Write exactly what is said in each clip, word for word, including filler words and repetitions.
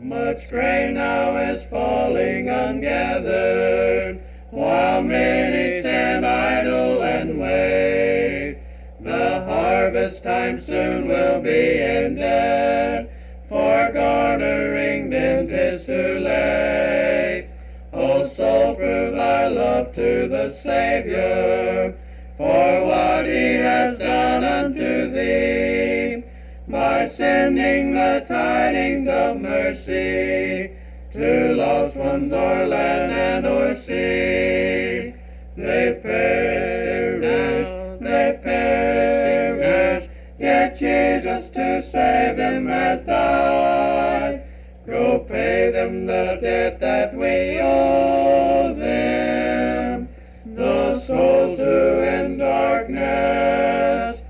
Much grain now is falling ungathered, while many stand idle and wait. The harvest time soon will be ended, for garnering them 'tis too late. O soul, prove thy love to the Savior, for what he has done unto thee, by sending the tidings of mercy to lost ones o'er land and o'er sea. They perish, they perish, yet Jesus to save them has died. Go pay them the debt that we owe them, those souls who in darkness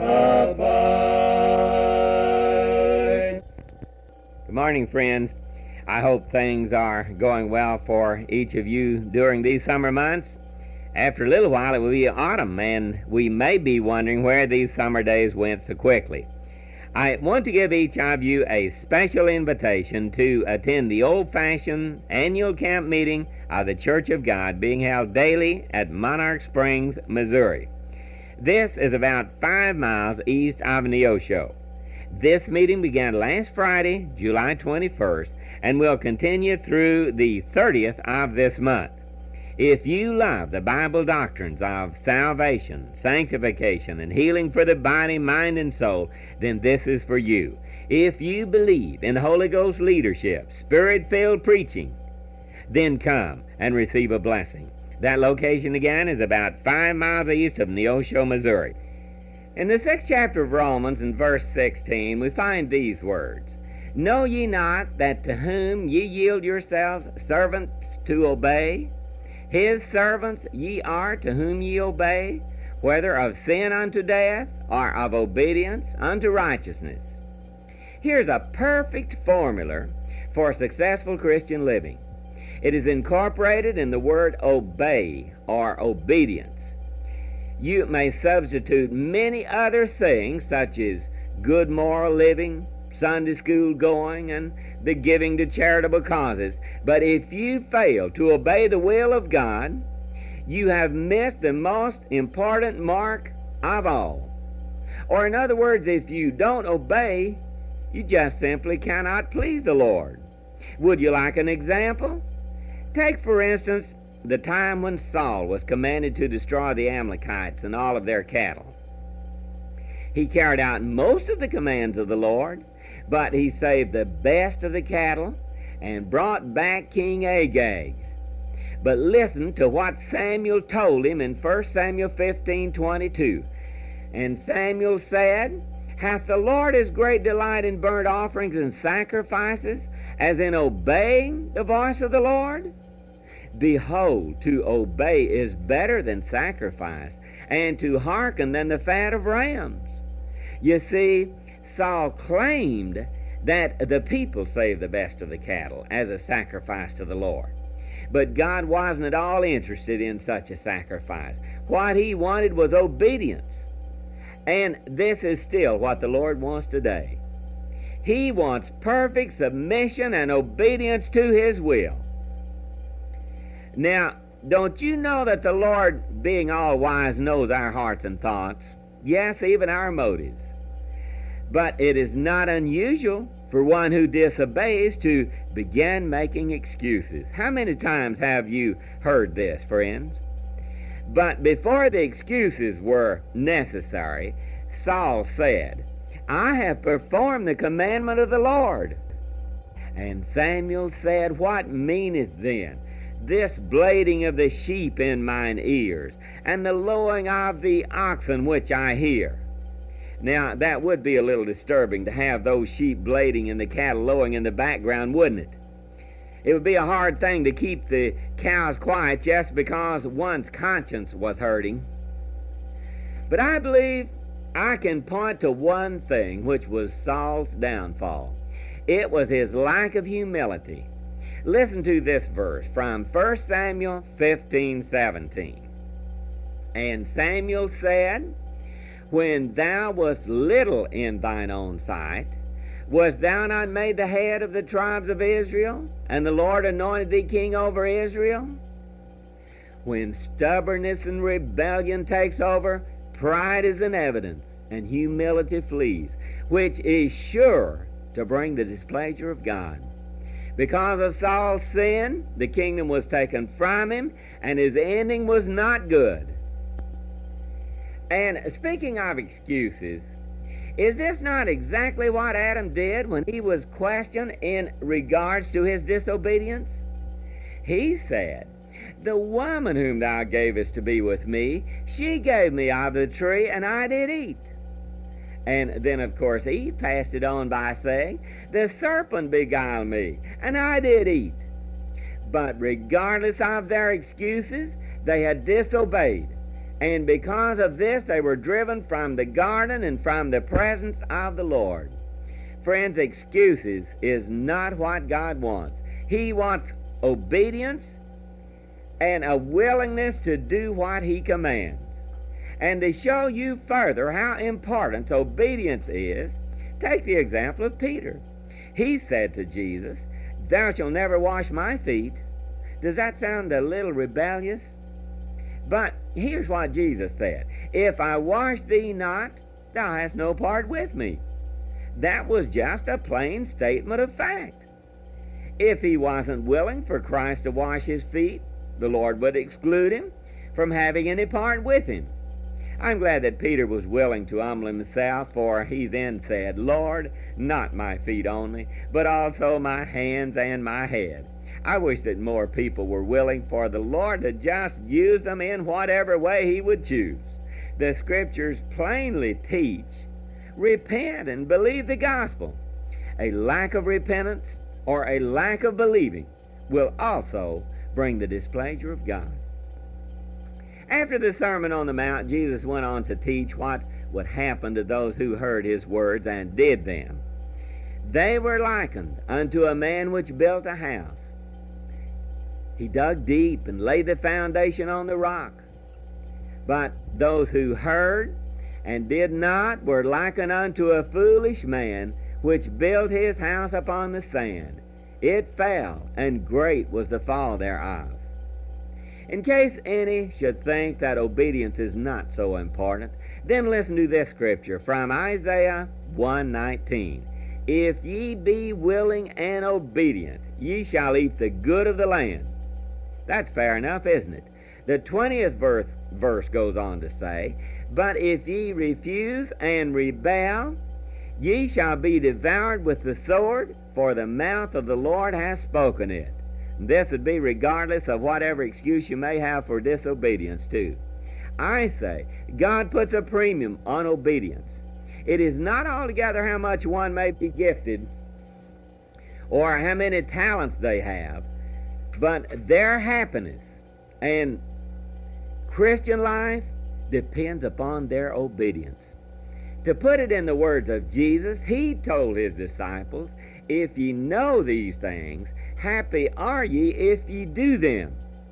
abide. Good morning, friends. I hope things are going well for each of you during these summer months. After a little while it will be autumn, and we may be wondering where these summer days went so quickly. I want to give each of you a special invitation to attend the old-fashioned annual camp meeting of the Church of God being held daily at Monarch Springs, Missouri. This is about five miles east of Neosho. This meeting began last Friday, July twenty-first, and will continue through the thirtieth of this month. If you love the Bible doctrines of salvation, sanctification, and healing for the body, mind, and soul, then this is for you. If you believe in Holy Ghost leadership, Spirit-filled preaching, then come and receive a blessing. That location again is about five miles east of Neosho, Missouri. In the sixth chapter of Romans, in verse sixteen, we find these words: Know ye not that to whom ye yield yourselves servants to obey, his servants ye are to whom ye obey, whether of sin unto death, or of obedience unto righteousness. Here's a perfect formula for successful Christian living. It is incorporated in the word obey, or obedience. You may substitute many other things, such as good moral living, Sunday school going, and the giving to charitable causes. But if you fail to obey the will of God, you have missed the most important mark of all. Or in other words, if you don't obey, you just simply cannot please the Lord. Would you like an example? Take, for instance, the time when Saul was commanded to destroy the Amalekites and all of their cattle. He carried out most of the commands of the Lord, but he saved the best of the cattle and brought back King Agag. But listen to what Samuel told him in First Samuel fifteen twenty-two. And Samuel said, Hath the Lord his great delight in burnt offerings and sacrifices, as in obeying the voice of the Lord? Behold, to obey is better than sacrifice, and to hearken than the fat of rams. You see, Saul claimed that the people saved the best of the cattle as a sacrifice to the Lord. But God wasn't at all interested in such a sacrifice. What he wanted was obedience. And this is still what the Lord wants today. He wants perfect submission and obedience to his will. Now, don't you know that the Lord, being all-wise, knows our hearts and thoughts? Yes, even our motives. But it is not unusual for one who disobeys to begin making excuses. How many times have you heard this, friends? But before the excuses were necessary, Saul said, I have performed the commandment of the Lord. And Samuel said, What meaneth then this blading of the sheep in mine ears, and the lowing of the oxen which I hear? Now, that would be a little disturbing to have those sheep blading and the cattle lowing in the background, wouldn't it? It would be a hard thing to keep the cows quiet just because one's conscience was hurting. But I believe I can point to one thing which was Saul's downfall. It was his lack of humility. Listen to this verse from First Samuel fifteen seventeen. And Samuel said, When thou wast little in thine own sight, Was thou not made the head of the tribes of Israel, and the Lord anointed thee king over Israel? When stubbornness and rebellion takes over, pride is an evidence, and humility flees, which is sure to bring the displeasure of God. Because of Saul's sin, the kingdom was taken from him, and his ending was not good. And speaking of excuses, is this not exactly what Adam did when he was questioned in regards to his disobedience? He said, "The woman whom thou gavest to be with me, she gave me of the tree, and I did eat." And then, of course, Eve passed it on by saying, "The serpent beguiled me, and I did eat." But regardless of their excuses, they had disobeyed. And because of this, they were driven from the garden and from the presence of the Lord. Friends, excuses is not what God wants. He wants obedience and a willingness to do what He commands. And to show you further how important obedience is, take the example of Peter. He said to Jesus, "Thou shalt never wash my feet." Does that sound a little rebellious? But here's what Jesus said, "If I wash thee not, thou hast no part with me." That was just a plain statement of fact. If he wasn't willing for Christ to wash his feet, the Lord would exclude him from having any part with him. I'm glad that Peter was willing to humble himself, for he then said, "Lord, not my feet only, but also my hands and my head." I wish that more people were willing for the Lord to just use them in whatever way He would choose. The Scriptures plainly teach, repent and believe the gospel. A lack of repentance or a lack of believing will also bring the displeasure of God. After the Sermon on the Mount, Jesus went on to teach what would happen to those who heard His words and did them. They were likened unto a man which built a house. He dug deep and laid the foundation on the rock. But those who heard and did not were likened unto a foolish man which built his house upon the sand. It fell, and great was the fall thereof. In case any should think that obedience is not so important, then listen to this scripture from Isaiah one nineteen. "If ye be willing and obedient, ye shall eat the good of the land." That's fair enough, isn't it? The twentieth verse, verse goes on to say, "But if ye refuse and rebel, ye shall be devoured with the sword, for the mouth of the Lord hath spoken it." This would be regardless of whatever excuse you may have for disobedience, too. I say, God puts a premium on obedience. It is not altogether how much one may be gifted or how many talents they have, but their happiness and Christian life depends upon their obedience. To put it in the words of Jesus, He told His disciples, "If ye know these things, happy are ye if ye do them."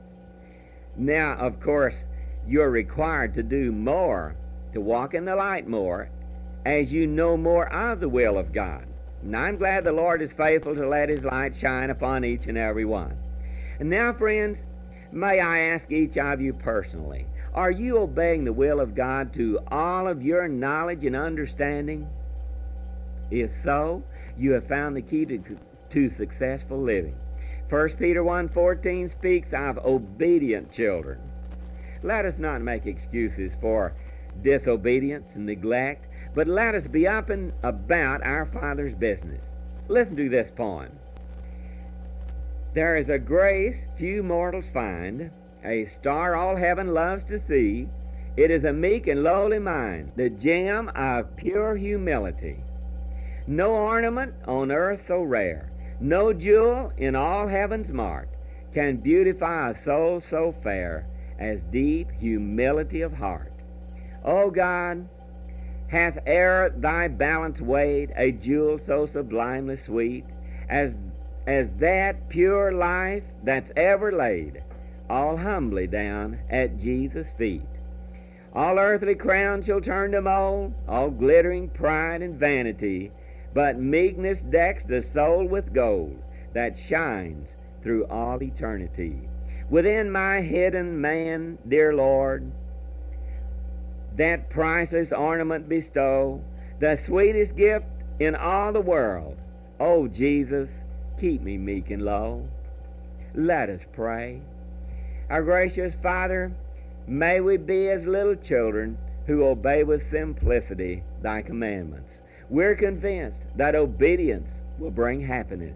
Now, of course, you're required to do more, to walk in the light more, as you know more of the will of God. And I'm glad the Lord is faithful to let His light shine upon each and every one. And now, friends, may I ask each of you personally, are you obeying the will of God to all of your knowledge and understanding? If so, you have found the key to, to successful living. First Peter one fourteen speaks of obedient children. Let us not make excuses for disobedience and neglect, but let us be up and about our Father's business. Listen to this poem. "There is a grace few mortals find, a star all heaven loves to see. It is a meek and lowly mind, the gem of pure humility. No ornament on earth so rare, no jewel in all heaven's mart, can beautify a soul so fair as deep humility of heart. O God, hath e'er thy balance weighed a jewel so sublimely sweet as as that pure life that's ever laid all humbly down at Jesus' feet? All earthly crowns shall turn to mold, all glittering pride and vanity, but meekness decks the soul with gold that shines through all eternity. Within my hidden man, dear Lord, that priceless ornament bestow, the sweetest gift in all the world. Oh, Jesus, keep me meek and low. Let us pray. Our gracious Father, may we be as little children who obey with simplicity thy commandments. We're convinced that obedience will bring happiness.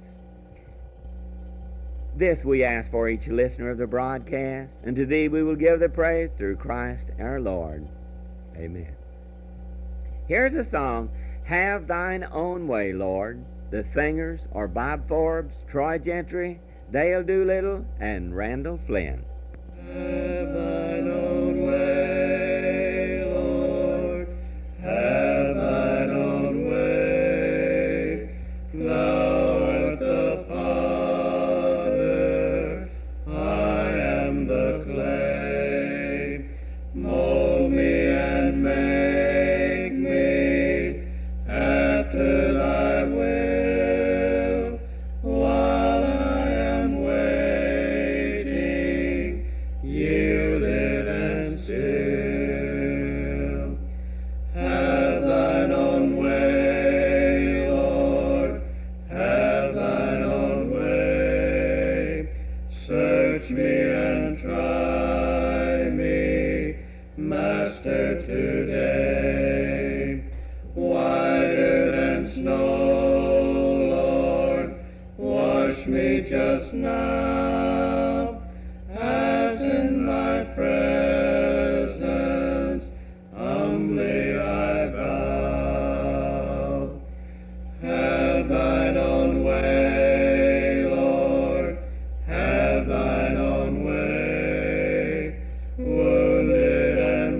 This we ask for each listener of the broadcast, and to thee we will give the praise through Christ our Lord. Amen. Here's a song, Have Thine Own Way, Lord. The singers are Bob Forbes, Troy Gentry, Dale Doolittle, and Randall Flynn. Have thine own way, Lord, have thine own way. Thou art the potter, I am the clay. Mold me and make me after thy will, while I am waiting, yielded and still. Have thine own way, Lord, have thine own way. Search me and try me, Master, today. Whiter than snow, Lord, wash me just now, as in thy presence humbly I bow. Have thine own way, Lord, have thine own way. Wounded and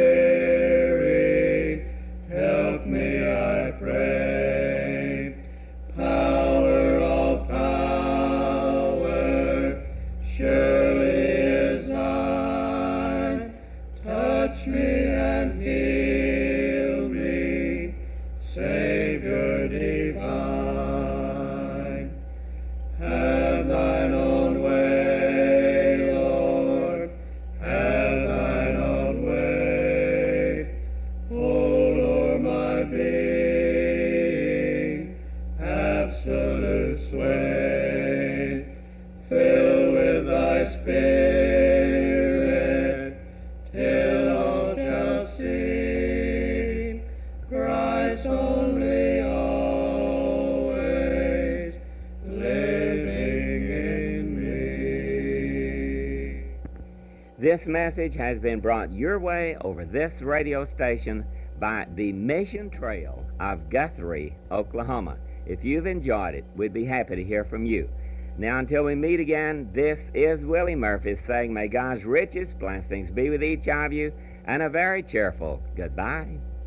weary, help me, I pray. Power, all power, surely is thine. Touch me and heal me, Savior divine. Have thine own way, Lord, have thine own way. Hold o'er my being, absolute sway. Fill with thy Spirit, till all shall see Christ only, always living in me. This message has been brought your way over this radio station by the Mission Trail of Guthrie, Oklahoma. If you've enjoyed it, we'd be happy to hear from you. Now, until we meet again, this is Willie Murphy saying, may God's richest blessings be with each of you, and a very cheerful goodbye.